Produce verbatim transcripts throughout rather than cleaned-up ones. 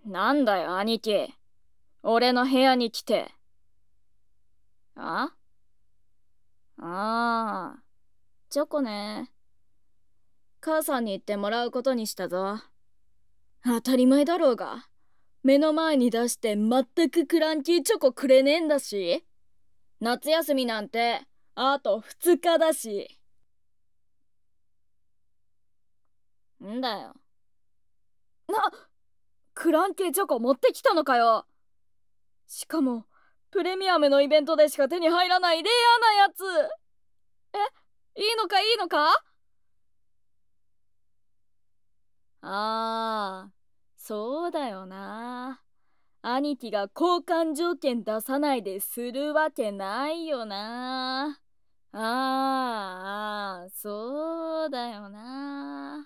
なんだよ、兄貴。俺の部屋に来て。あああ、チョコね。母さんに言ってもらうことにしたぞ。当たり前だろうが。目の前に出して全くクランキーチョコくれねえんだし。夏休みなんて、あとふつかだし。んだよ。な、クランキーチョコ持ってきたのかよ。しかも、プレミアムのイベントでしか手に入らないレアなやつ。え、いいのかいいのか。ああ、そうだよな。兄貴が交換条件出さないでするわけないよな。ああ、そうだよな。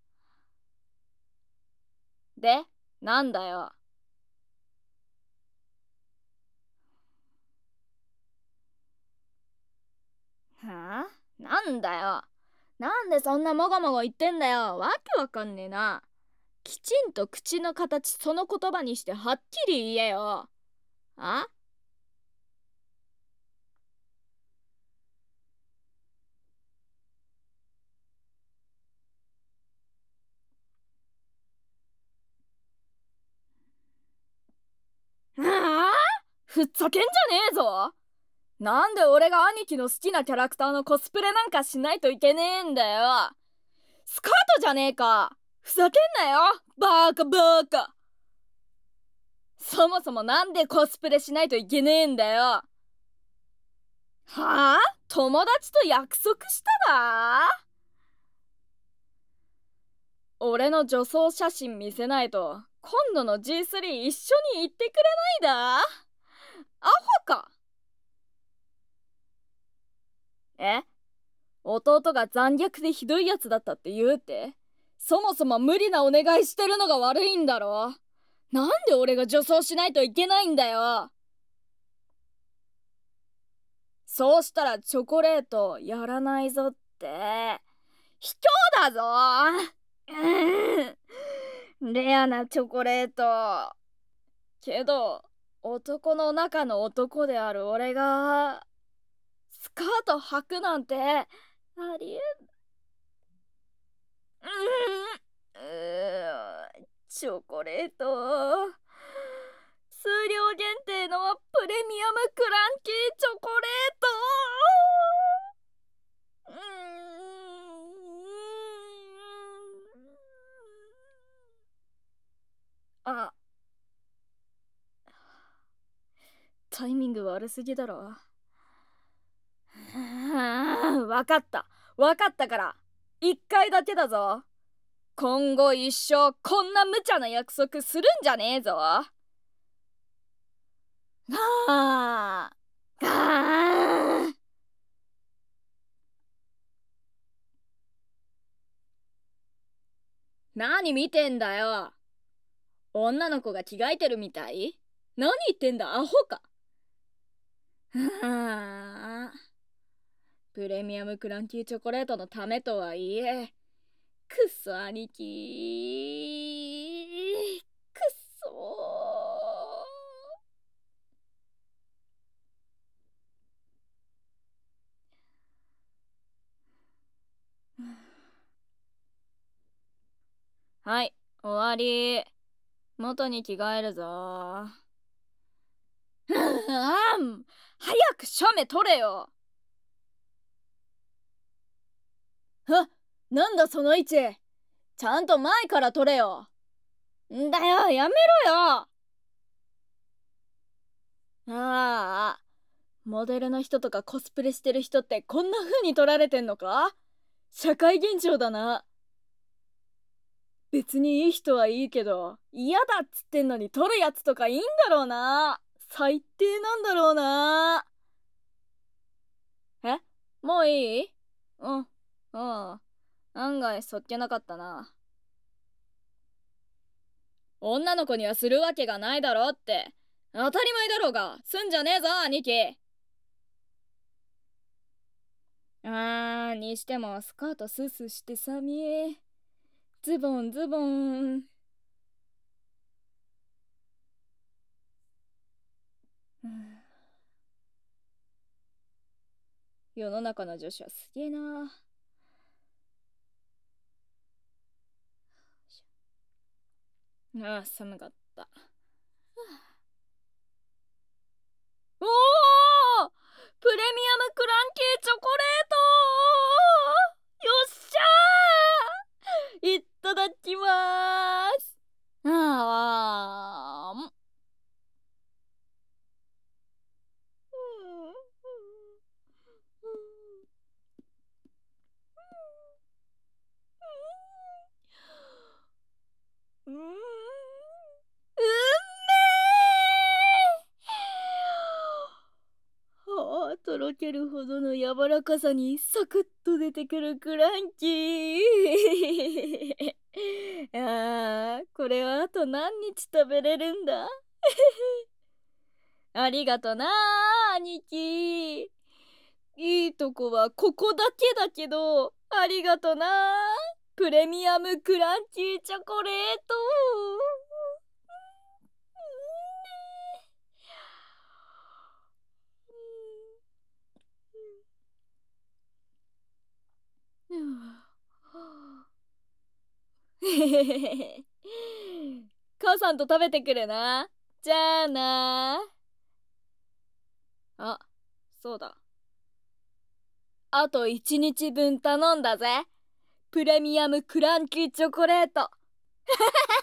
で、なんだよ。はあ、なんだよ。なんでそんなもごもご言ってんだよ。わけわかんねえな。きちんと口の形その言葉にしてはっきり言えよ。あああ、ふっざけんじゃねえぞ。なんで俺が兄貴の好きなキャラクターのコスプレなんかしないといけねえんだよ。スカートじゃねえか。ふざけんなよ。バーカバーカ。そもそもなんでコスプレしないといけねえんだよ。はあ、友達と約束しただ。俺の女装写真見せないと今度の ジースリー 一緒に行ってくれないだ。アホか。え、弟が残虐でひどいやつだったって言うって。そもそも無理なお願いしてるのが悪いんだろ。なんで俺が女装しないといけないんだよ。そうしたらチョコレートやらないぞって。卑怯だぞ。うん、レアなチョコレート。けど男の中の男である俺がスカート履くなんてありえん。うーチョコレート、数量限定のプレミアムクランキーチョコレート。うーん、あ、タイミング悪すぎだろ。わかったわかったから、一回だけだぞ。今後一生こんな無茶な約束するんじゃねえぞ。ああ、ああ。何見てんだよ。女の子が着替えてるみたい。何言ってんだアホか。はあ、プレミアムクランキーチョコレートのためとはいえ、くっそ兄貴、くっそー。はい、終わり。元に着替えるぞ。あん、早く写メ撮れよ。あ、なんだその位置。ちゃんと前から撮れよ。んだよ、やめろよ。ああ、モデルの人とかコスプレしてる人ってこんな風に撮られてんのか。社会現象だな。別にいい人はいいけど、嫌だっつってんのに撮るやつとかいいんだろうな。最低なんだろうな。え、もういい。うん、うん。案外そっけなかったな。女の子にはするわけがないだろって。当たり前だろうが、すんじゃねえぞ兄貴。あーにしてもスカートスースーして寒い。ズボンズボン。 うん、世の中の女子はすげえな。ああ、寒かった。おお、プレミアムクランキーチョコレート、よっしゃー、いただきまーす。ああ、うん、うん、うん、はあ、とろけるほどの柔らかさにサクッと出てくるクランキー。ああ、これはあと何日食べれるんだ。ありがとな、兄貴。いいとこはここだけだけど、ありがとな。プレミアムクランチーチョコレート。母さんと食べてくるな。じゃあな。あ、そうだ。あといちにちぶん頼んだぜ。プレミアムクランキーチョコレート。